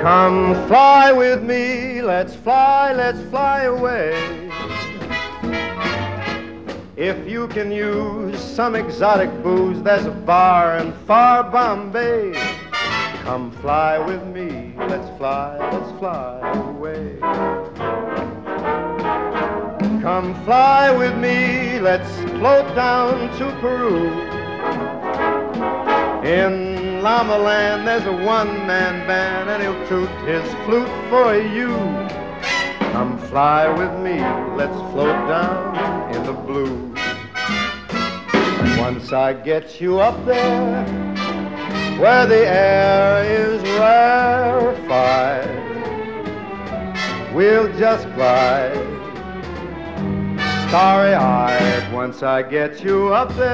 Come fly with me, let's fly away. If you can use some exotic booze, there's a bar in far Bombay. Come fly with me, let's fly away. Come fly with me, let's float down to Peru. In Llama Land there's a one-man band, and he'll toot his flute for you. Come fly with me, let's float down in the blue. Once I get you up there, where the air is rarefied, we'll just glide starry-eyed. Once I get you up there,